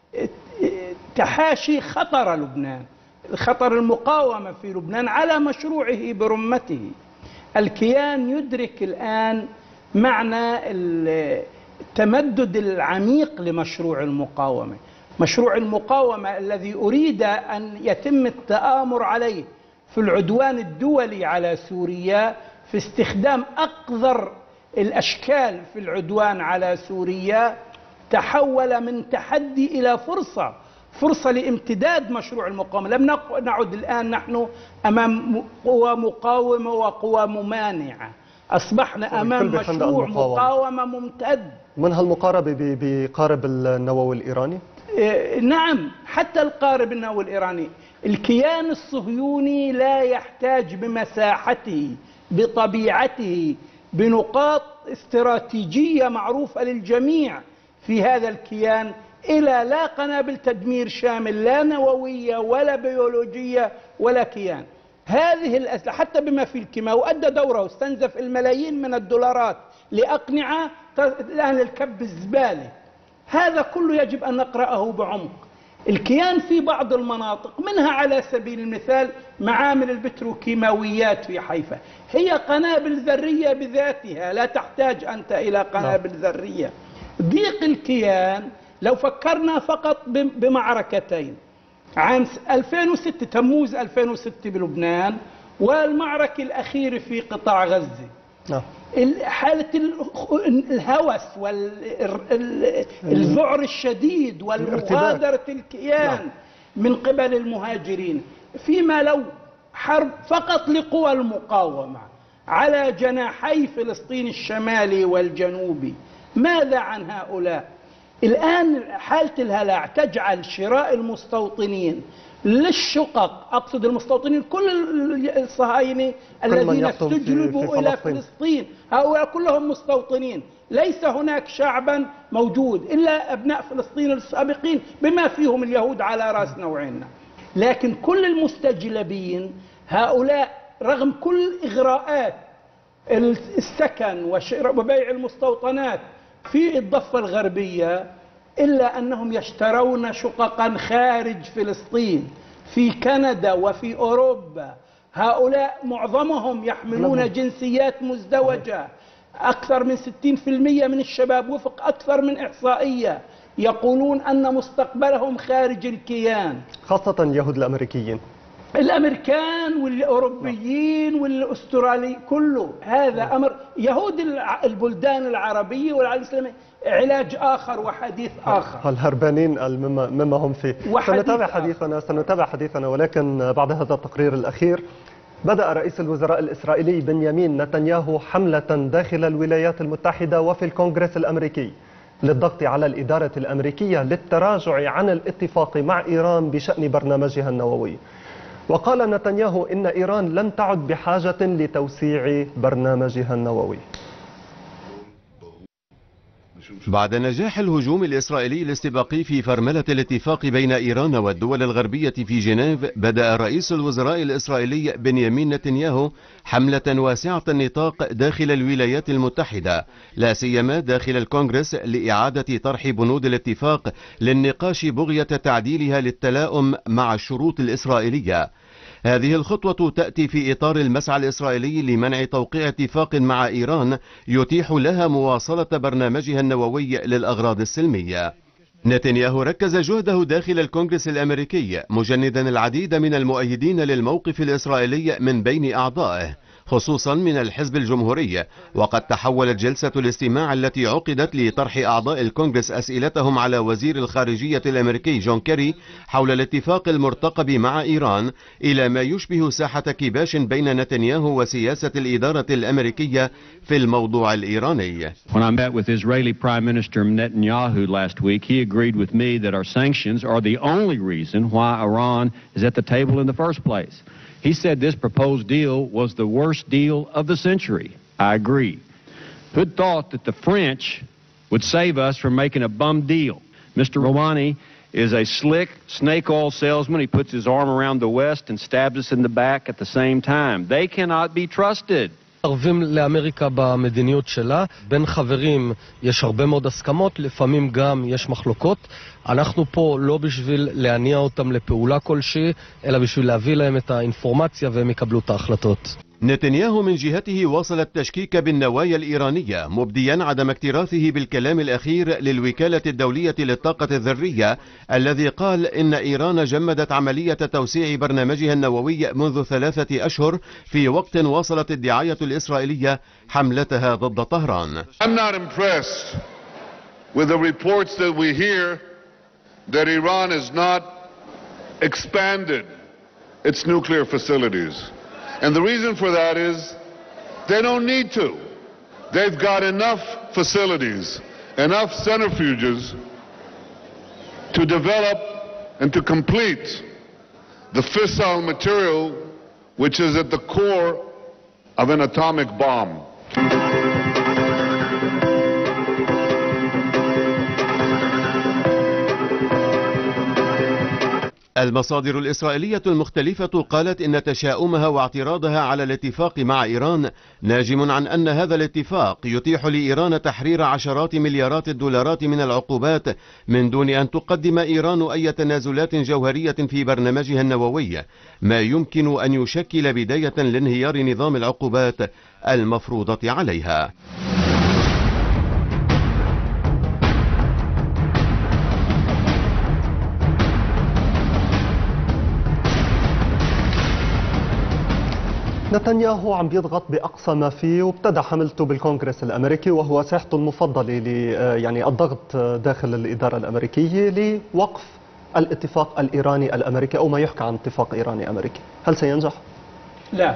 لتحاشي خطر لبنان، خطر المقاومة في لبنان على مشروعه برمته. الكيان يدرك الآن معنى التمدد العميق لمشروع المقاومة، مشروع المقاومة الذي أريد أن يتم التآمر عليه في العدوان الدولي على سوريا، في استخدام أقذر الأشكال في العدوان على سوريا، تحول من تحدي إلى فرصة، فرصة لامتداد مشروع المقاومة. لم نعد الآن نحن أمام قوى مقاومة وقوى ممانعة، أصبحنا أمام مشروع مقاومة ممتد. من هالمقاربة بقارب النووي الإيراني؟ نعم، حتى القارب النووي الإيراني. الكيان الصهيوني لا يحتاج بمساحته، بطبيعته، بنقاط استراتيجية معروفة للجميع في هذا الكيان، إلى لا قنابل تدمير شامل، لا نووية ولا بيولوجية ولا كيان. هذه الأسلحة حتى بما في الكيماوي أدى دوره، استنزف الملايين من الدولارات لأقنعة الآن الكب الزبالة. هذا كله يجب أن نقرأه بعمق. الكيان في بعض المناطق، منها على سبيل المثال معامل البتروكيماويات في حيفا، هي قنابل ذرية بذاتها، لا تحتاج أنت إلى قنابل ذرية. ضيق الكيان لو فكرنا فقط بمعركتين، عام ألفين وستة تموز ألفين وستة بلبنان، والمعركة الأخيرة في قطاع غزة. نعم. حالة الهوس والذعر الشديد والمغادرة الكيان من قبل المهاجرين، فيما لو حرب فقط لقوى المقاومة على جناحي فلسطين الشمالي والجنوبي، ماذا عن هؤلاء؟ الآن حالة الهلع تجعل شراء المستوطنين للشقق، أقصد المستوطنين كل الصهاينة الذين استجلبوا إلى فلسطين، هؤلاء كلهم مستوطنين، ليس هناك شعبا موجود إلا أبناء فلسطين السابقين بما فيهم اليهود على رأس نوعنا. لكن كل المستجلبين هؤلاء رغم كل إغراءات السكن وبيع المستوطنات في الضفة الغربية، إلا أنهم يشترون شققا خارج فلسطين في كندا وفي أوروبا. هؤلاء معظمهم يحملون جنسيات مزدوجة، أكثر من ستين بالمئة من الشباب وفق أكثر من إحصائية يقولون أن مستقبلهم خارج الكيان، خاصة يهود الأمريكيين، الأمريكان والأوروبيين والأسترالي، كله هذا أمر. يهود البلدان العربية والعالم الإسلامي علاج آخر وحديث آخر، الهربانين مما, مما هم فيه. سنتابع حديثنا سنتابع حديثنا ولكن بعد هذا التقرير الأخير، بدأ رئيس الوزراء الإسرائيلي بنيامين نتنياهو حملة داخل الولايات المتحدة وفي الكونغرس الأمريكي للضغط على الإدارة الأمريكية للتراجع عن الاتفاق مع إيران بشأن برنامجها النووي. وقال نتنياهو إن إيران لن تعد بحاجة لتوسيع برنامجها النووي. بعد نجاح الهجوم الإسرائيلي الاستباقي في فرملة الاتفاق بين إيران والدول الغربية في جنيف، بدأ رئيس الوزراء الإسرائيلي بنيامين نتنياهو حملة واسعة النطاق داخل الولايات المتحدة، لا سيما داخل الكونغرس، لإعادة طرح بنود الاتفاق للنقاش بغية تعديلها للتلاؤم مع الشروط الإسرائيلية. هذه الخطوة تأتي في إطار المسعى الإسرائيلي لمنع توقيع اتفاق مع إيران يتيح لها مواصلة برنامجها النووي للأغراض السلمية. نتنياهو ركز جهده داخل الكونغرس الأمريكي، مجندا العديد من المؤيدين للموقف الإسرائيلي من بين أعضائه، خصوصا من الحزب الجمهوري. وقد تحولت جلسة الاستماع التي عقدت لطرح أعضاء الكونغرس أسئلتهم على وزير الخارجية الأمريكي جون كيري حول الاتفاق المرتقب مع إيران إلى ما يشبه ساحة كباش بين نتنياهو وسياسة الإدارة الأمريكية في الموضوع الإيراني. When I met with Israeli Prime Minister Netanyahu last week, he agreed with me that our sanctions are the only reason why Iran is at the table in the first place. He said this proposed deal was the worst deal of the century. I agree. Who'd thought that the French would save us from making a bum deal? Mister Rouhani is a slick snake oil salesman. He puts his arm around the West and stabs us in the back at the same time. They cannot be trusted. מתקרבים לאמריקה במדיניות שלה, בין חברים יש הרבה מאוד הסכמות, לפעמים גם יש מחלוקות. אנחנו פה לא בשביל להניע אותם לפעולה כלשהי, אלא בשביל להביא להם את האינפורמציה והם יקבלו את ההחלטות. نتنياهو من جهته واصل التشكيك بالنوايا الإيرانية، مبديا عدم اكتراثه بالكلام الأخير للوكالة الدولية للطاقة الذرية، الذي قال إن إيران جمدت عملية توسيع برنامجها النووي منذ ثلاثة أشهر، في وقت واصلت الدعاية الإسرائيلية حملتها ضد طهران. I'm not impressed with the reports that we hear that Iran has not expanded its nuclear facilities. And the reason for that is they don't need to. They've got enough facilities, enough centrifuges to develop and to complete the fissile material which is at the core of an atomic bomb. المصادر الإسرائيلية المختلفة قالت إن تشاؤمها واعتراضها على الاتفاق مع إيران ناجم عن أن هذا الاتفاق يتيح لإيران تحرير عشرات مليارات الدولارات من العقوبات من دون أن تقدم إيران أي تنازلات جوهرية في برنامجها النووي، ما يمكن أن يشكل بداية لانهيار نظام العقوبات المفروضة عليها. نتنياهو عم بيضغط بأقصى ما فيه، وابتدى حملته بالكونغرس الأمريكي، وهو ساحته المفضلة ل يعني الضغط داخل الإدارة الأمريكية لوقف الاتفاق الإيراني الأمريكي، أو ما يحكى عن اتفاق إيراني أمريكي. هل سينجح؟ لا.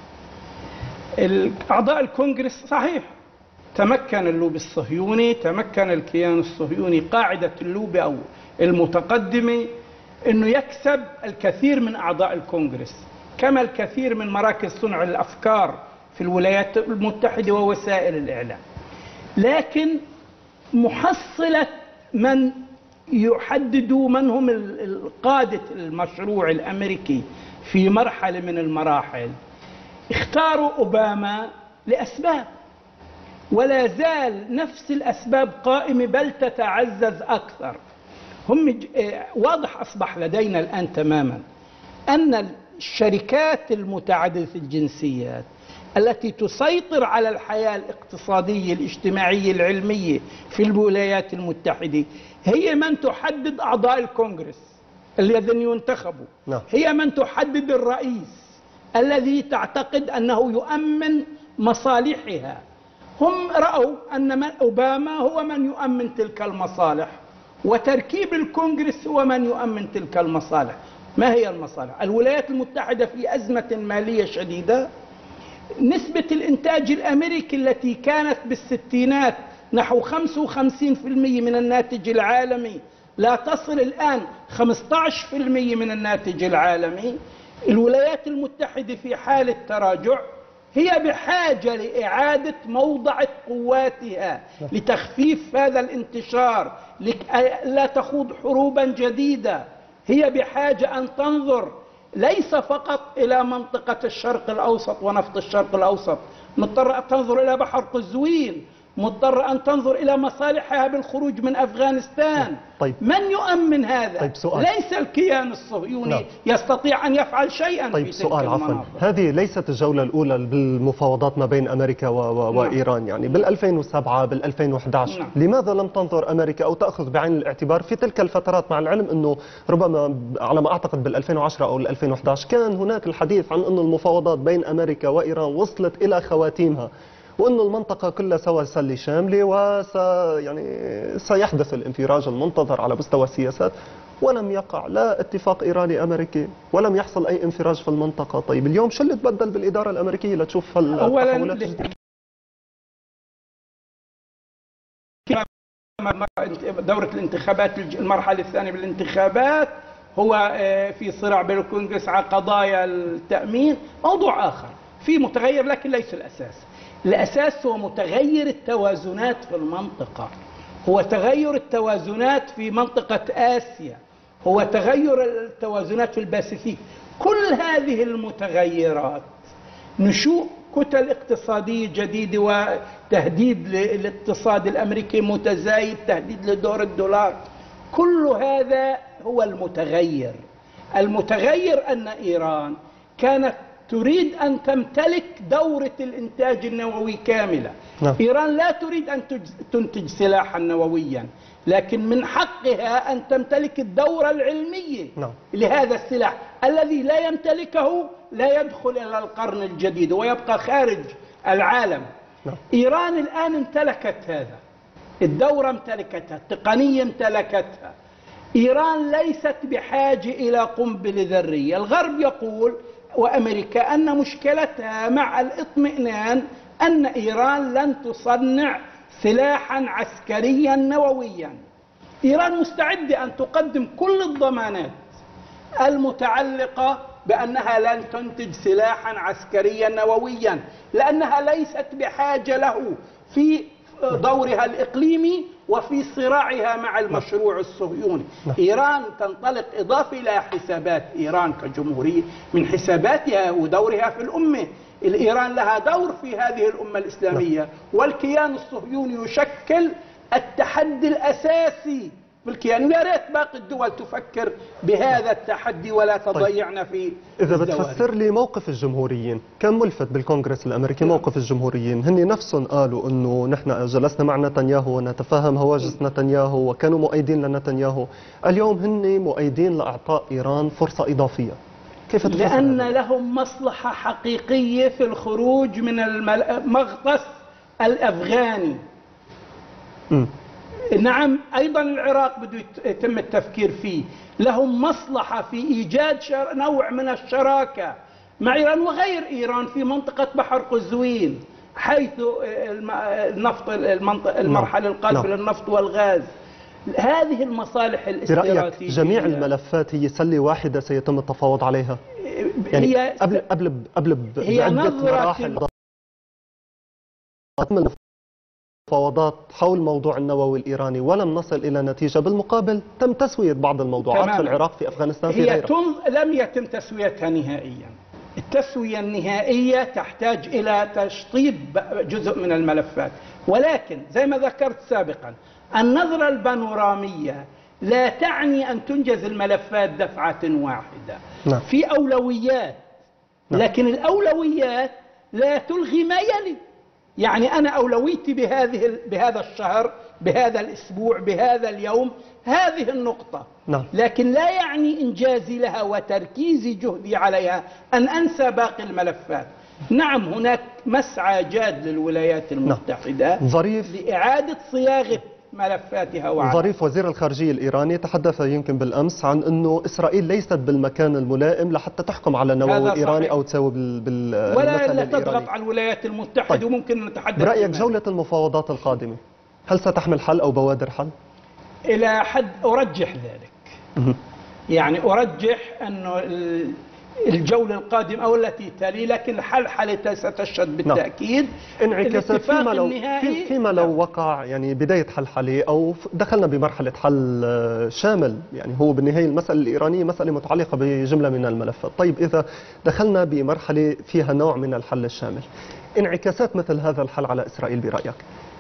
أعضاء الكونغرس صحيح تمكن اللوبي الصهيوني، تمكن الكيان الصهيوني، قاعدة اللوبي أو المتقدمة أنه يكسب الكثير من أعضاء الكونغرس، كما الكثير من مراكز صنع الأفكار في الولايات المتحدة ووسائل الإعلام. لكن محصلة من يحددوا من هم القادة المشروع الأمريكي في مرحلة من المراحل، اختاروا أوباما لأسباب، ولا زال نفس الأسباب قائمة بل تتعزز أكثر. هم واضح أصبح لدينا الآن تماما أن الشركات المتعددة الجنسيات التي تسيطر على الحياة الاقتصادية الاجتماعية العلمية في الولايات المتحدة هي من تحدد أعضاء الكونغرس الذين ينتخبوا، هي من تحدد الرئيس الذي تعتقد أنه يؤمن مصالحها. هم رأوا أن أوباما هو من يؤمن تلك المصالح، وتركيب الكونغرس هو من يؤمن تلك المصالح. ما هي المصالح؟ الولايات المتحدة في أزمة مالية شديدة، نسبة الإنتاج الأمريكي التي كانت بالستينات نحو خمسة وخمسين بالمئة من الناتج العالمي لا تصل الآن خمسة عشر بالمئة من الناتج العالمي. الولايات المتحدة في حالة تراجع، هي بحاجة لإعادة موضع قواتها لتخفيف هذا الانتشار، لا تخوض حروبا جديدة. هي بحاجة أن تنظر ليس فقط إلى منطقة الشرق الأوسط ونفط الشرق الأوسط، مضطر أن تنظر إلى بحر قزوين، مضطر أن تنظر إلى مصالحها بالخروج من أفغانستان. طيب. من يؤمن هذا؟ طيب سؤال. ليس الكيان الصهيوني نعم. يستطيع أن يفعل شيئا طيب في تلك سؤال عفوا، هذه ليست الجولة الأولى بالمفاوضات ما بين أمريكا و... و... نعم. وإيران، يعني بال ألفين وسبعة بال ألفين وأحد عشر. نعم. لماذا لم تنظر أمريكا أو تأخذ بعين الاعتبار في تلك الفترات، مع العلم أنه ربما على ما أعتقد بال ألفين وعشرة أو ال ألفين وأحد عشر كان هناك الحديث عن أن المفاوضات بين أمريكا وإيران وصلت إلى خواتيمها، وأن المنطقة كلها سوى سلة شاملة وس يعني سيحدث الانفراج المنتظر على مستوى السياسات، ولم يقع لا اتفاق إيراني أمريكي ولم يحصل أي انفراج في المنطقة. طيب اليوم شو اللي تبدل بالإدارة الأمريكية لتشوف التحولات؟ دورة الانتخابات المرحلة الثانية بالانتخابات هو في صراع بين الكونغرس على قضايا التأمين، موضوع آخر في متغير لكن ليس الأساس. الأساس هو متغير التوازنات في المنطقة، هو تغير التوازنات في منطقة آسيا، هو تغير التوازنات في الباسيفيك. كل هذه المتغيرات، نشوء كتل اقتصادية جديدة وتهديد للاقتصاد الأمريكي متزايد، تهديد لدور الدولار، كل هذا هو المتغير. المتغير أن إيران كانت تريد أن تمتلك دورة الإنتاج النووي كاملة. نعم. إيران لا تريد أن تنتج سلاحا نوويا، لكن من حقها أن تمتلك الدورة العلمية. نعم. لهذا السلاح الذي لا يمتلكه لا يدخل إلى القرن الجديد ويبقى خارج العالم. نعم. إيران الآن امتلكت هذا، الدورة امتلكتها، التقنية امتلكتها. إيران ليست بحاجة إلى قنبلة ذرية. الغرب يقول وأمريكا أن مشكلتها مع الاطمئنان أن إيران لن تصنع سلاحا عسكريا نوويا. إيران مستعدة أن تقدم كل الضمانات المتعلقة بأنها لن تنتج سلاحا عسكريا نوويا، لأنها ليست بحاجة له في دورها الإقليمي وفي صراعها مع المشروع الصهيوني. إيران تنطلق إضافة إلى حسابات إيران كجمهورية من حساباتها ودورها في الأمة. الإيران لها دور في هذه الأمة الإسلامية، والكيان الصهيوني يشكل التحدي الأساسي بالكيان. ويا ريت باقي الدول تفكر بهذا التحدي ولا تضيعنا في إذا بتفسر لي موقف الجمهوريين، كان ملفت بالكونغرس الأمريكي موقف الجمهوريين، هن نفسهم قالوا أنه نحن جلسنا مع نتنياهو ونتفهم هواجس نتنياهو وكانوا مؤيدين لنتنياهو، اليوم هن مؤيدين لإعطاء إيران فرصة إضافية. كيف تفسر؟ لأن لهم مصلحة حقيقية في الخروج من المغطس الأفغاني. م. نعم، أيضا العراق بده يتم التفكير فيه. لهم مصلحة في إيجاد نوع من الشراكة مع إيران وغير إيران في منطقة بحر قزوين، حيث النفط المرحلة القادمة للنفط والغاز. هذه المصالح الاستراتيجية برأيك جميع الملفات هي سلة واحدة سيتم التفاوض عليها؟ يعني هي قبل قبل قبل بعدة مراحل مفاوضات حول موضوع النووي الإيراني ولم نصل إلى نتيجة، بالمقابل تم تسوية بعض الموضوعات تمام. في العراق، في أفغانستان، في غيرها. هي لم يتم تسويتها نهائيا. التسوية النهائية تحتاج إلى تشطيب جزء من الملفات، ولكن زي ما ذكرت سابقا النظرة البانورامية لا تعني أن تنجز الملفات دفعة واحدة. نعم. في أولويات، لكن نعم. الأولويات لا تلغي ما يلي. يعني أنا أولويتي بهذه بهذا الشهر، بهذا الأسبوع، بهذا اليوم هذه النقطة. نعم. لكن لا يعني إنجازي لها وتركيز جهدي عليها أن أنسى باقي الملفات. نعم، هناك مسعى جاد للولايات المتحدة نعم. ظريف لإعادة صياغة ملفاتها وعلى. ظريف وزير الخارجية الإيراني تحدث يمكن بالأمس عن أنه إسرائيل ليست بالمكان الملائم لحتى تحكم على النووي الإيراني أو تساوي بال بال ولا لا تضغط على الولايات المتحدة. طيب. وممكن نتحدث برأيك جولة المفاوضات القادمة هل ستحمل حل أو بوادر حل؟ إلى حد أرجح ذلك. يعني أرجح أنه الجولة القادمة أو التي تلي، لكن الحلحلة ستشهد بالتأكيد انعكاسات فيما لو في فيما لو وقع يعني بداية حلحلة أو دخلنا بمرحلة حل شامل. يعني هو بالنهاية المسألة الإيرانية مسألة متعلقة بجملة من الملفات. طيب إذا دخلنا بمرحلة فيها نوع من الحل الشامل، انعكاسات مثل هذا الحل على إسرائيل برأيك؟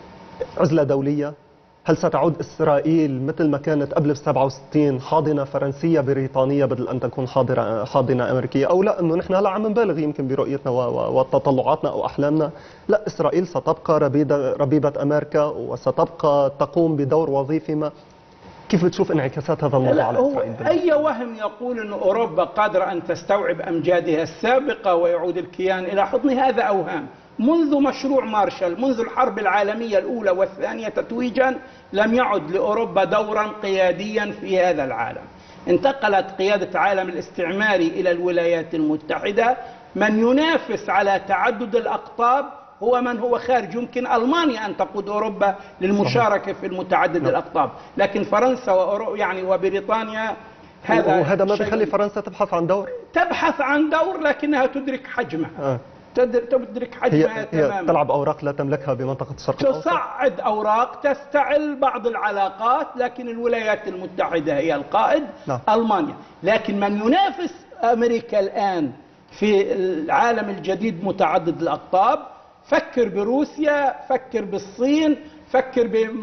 عزلة دولية؟ هل ستعود إسرائيل مثل ما كانت قبل سبعة وستين حاضنة فرنسية بريطانية بدل أن تكون حاضرة حاضنة أمريكية؟ أو لا، أنه نحن هلا عم نبالغ يمكن برؤيتنا وتطلعاتنا أو أحلامنا، لا، إسرائيل ستبقى ربيبة, ربيبة أمريكا وستبقى تقوم بدور وظيفي ما. كيف بتشوف انعكاسات هذا الموضوع على إسرائيل؟ أي وهم يقول أن أوروبا قادرة أن تستوعب أمجادها السابقة ويعود الكيان إلى حضن، هذا أوهام. منذ مشروع مارشال، منذ الحرب العالمية الأولى والثانية تتويجا، لم يعد لأوروبا دورا قياديا في هذا العالم. انتقلت قيادة العالم الاستعماري إلى الولايات المتحدة. من ينافس على تعدد الأقطاب هو من هو خارج. يمكن ألمانيا أن تقود أوروبا للمشاركة في المتعدد الأقطاب، لكن فرنسا وأورو يعني وبريطانيا هذا وهذا ما بيخلي فرنسا تبحث عن دور؟ تبحث عن دور لكنها تدرك حجمها. آه. تدرك حجمها تماما. هي تلعب أوراق لا تملكها بمنطقة الشرق الأوسط. تصعد أوراق، تستعل بعض العلاقات، لكن الولايات المتحدة هي القائد. نعم. ألمانيا. لكن من ينافس أمريكا الآن في العالم الجديد متعدد الأقطاب، فكر بروسيا، فكر بالصين، فكر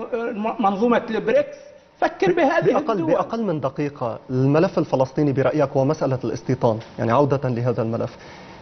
بمنظومة البريكس، فكر بهذه بأقل الدول. بأقل من دقيقة، الملف الفلسطيني برأيك ومسألة الاستيطان، يعني عودة لهذا الملف،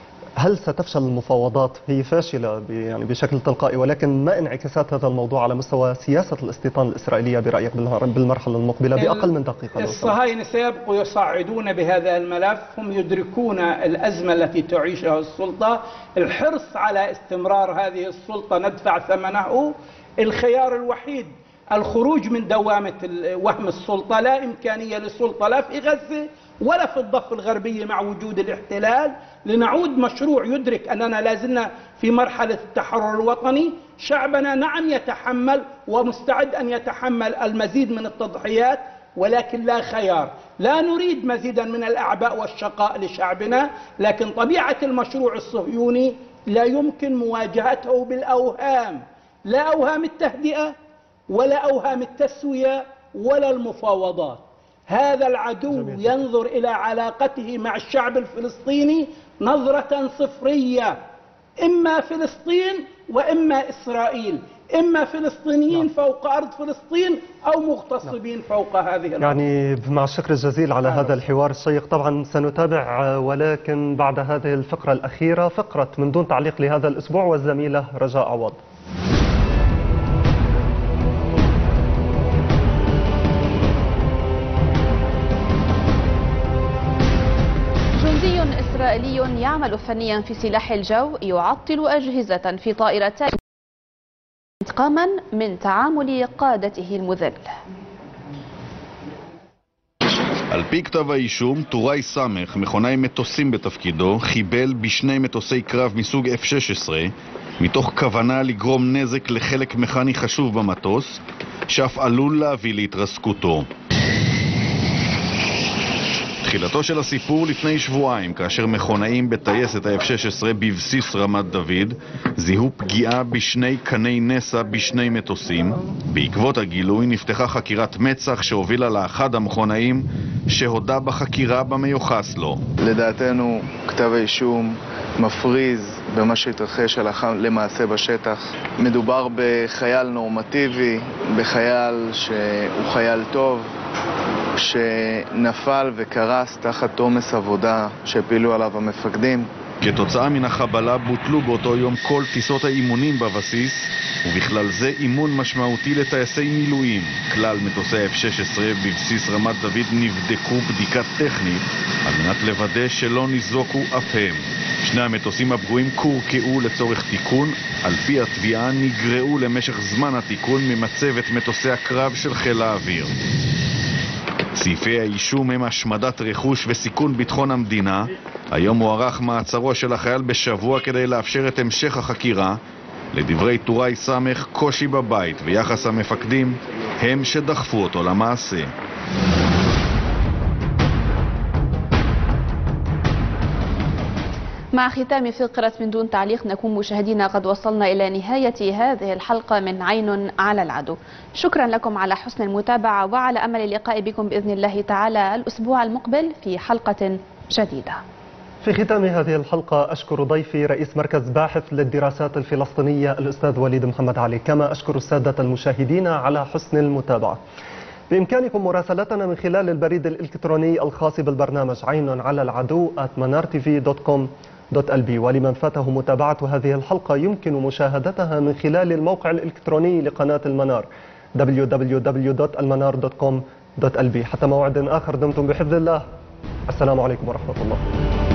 هل ستفشل المفاوضات؟ هي فاشلة يعني بشكل تلقائي، ولكن ما انعكاسات هذا الموضوع على مستوى سياسة الاستيطان الإسرائيلية برأيك بالمرحلة المقبلة بأقل من دقيقة؟ الصهاينة سيبقوا يصعدون بهذا الملف. هم يدركون الأزمة التي تعيشها السلطة، الحرص على استمرار هذه السلطة ندفع ثمنه. الخيار الوحيد الخروج من دوامة وهم السلطة. لا إمكانية للسلطة لا في غزة ولا في الضفة الغربية مع وجود الاحتلال. لنعود مشروع يدرك أننا لازلنا في مرحلة التحرر الوطني. شعبنا نعم يتحمل ومستعد أن يتحمل المزيد من التضحيات، ولكن لا خيار. لا نريد مزيدا من الأعباء والشقاء لشعبنا، لكن طبيعة المشروع الصهيوني لا يمكن مواجهته بالأوهام، لا أوهام التهدئة ولا أوهام التسوية ولا المفاوضات. هذا العدو ينظر إلى علاقته مع الشعب الفلسطيني نظرة صفرية، إما فلسطين وإما إسرائيل، إما فلسطينيين فوق أرض فلسطين أو مغتصبين فوق هذه الأرض. يعني مع الشكر الجزيل على هذا الحوار الشيق. طبعا سنتابع، ولكن بعد هذه الفقرة الأخيرة، فقرة من دون تعليق لهذا الأسبوع، والزميلة رجاء عوض. إسرائيلي يعمل فنيا في سلاح الجو يعطل أجهزة في طائرتين انتقاما من تعامل قادته المذل. על פי כתב האישום, טוראי סמך, מכונאי מטוסים בתפקידו, חיבל בשני מטוסי קרב מסוג אף שש עשרה, מתוך כוונה לגרום נזק לחלק מכני חשוב במטוס, שאף עלול להביא להתרסקותו. תחילתו של הסיפור לפני שבועיים, כאשר מכונאים בטייסת ה-אף שש עשרה בבסיס רמת דוד זיהו פגיעה בשני קני נסע בשני מטוסים. בעקבות הגילוי נפתחה חקירת מצ"ח שהובילה לאחד המכונאים שהודה בחקירה במיוחס לו. לדעתנו כתב האישום מפריז במה שהתרחש למעשה בשטח. מדובר בחייל נורמטיבי, בחייל שהוא חייל טוב, שנפל וקרס תחת עומס עבודה שהפילו עליו המפקדים. כתוצאה מן החבלה בוטלו באותו יום כל טיסות האימונים בבסיס, ובכלל זה אימון משמעותי לטייסי מילואים. כלל מטוסי אף שש עשרה בבסיס רמת דוד נבדקו בדיקה טכנית על מנת לוודא שלא ניזוקו אף הם. שני המטוסים הפגועים קורקעו לצורך תיקון. על פי התביעה נגרעו למשך זמן התיקון ממצבת מטוסי הקרב של חיל האוויר. סעיפי האישום הם השמדת רכוש וסיכון ביטחון המדינה. היום הוארך מעצרו של החייל בשבוע כדי לאפשר את המשך החקירה. לדברי טוראי סמך, קושי בבית ויחס המפקדים הם שדחפו אותו למעשה. مع ختام فقرة من دون تعليق نكون مشاهدينا قد وصلنا إلى نهاية هذه الحلقة من عين على العدو. شكرا لكم على حسن المتابعة وعلى أمل اللقاء بكم بإذن الله تعالى الأسبوع المقبل في حلقة جديدة. في ختام هذه الحلقة أشكر ضيفي رئيس مركز باحث للدراسات الفلسطينية الأستاذ وليد محمد علي، كما أشكر السادة المشاهدين على حسن المتابعة. بإمكانكم مراسلتنا من خلال البريد الإلكتروني الخاص بالبرنامج عين على العدو آت منار تي في دوت كوم دوت إل بي، ولمن فاته متابعة هذه الحلقة يمكن مشاهدتها من خلال الموقع الإلكتروني لقناة المنار دبليو دبليو دبليو دوت المنار دوت كوم دوت إل بي. حتى موعد آخر دمتم بحفظ الله. السلام عليكم ورحمة الله.